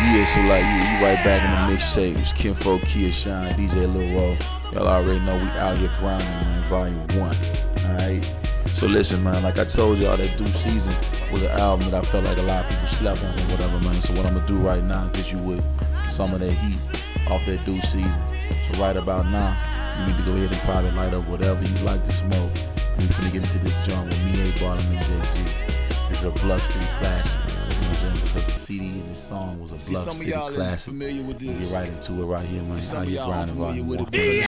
Yeah, so like you right back in the mixtapes. Kinfolk, Kia Shine, DJ Lil Ro. Y'all already know we out here grinding, man. Volume 1. Alright. So listen, man, like I told y'all, that Due Season was an album that I felt like a lot of people slept on or whatever, man. So what I'm gonna do right now is hit you with some of that heat off that Due Season. So right about now, you need to go ahead and probably light up whatever you like to smoke. And we finna get into this joint with me, A-Ball, and JG. This is a Bluff City classic. Because the CD and the song was a Bluff City classic. We get right into it right here, man. How you grinding, volume 1.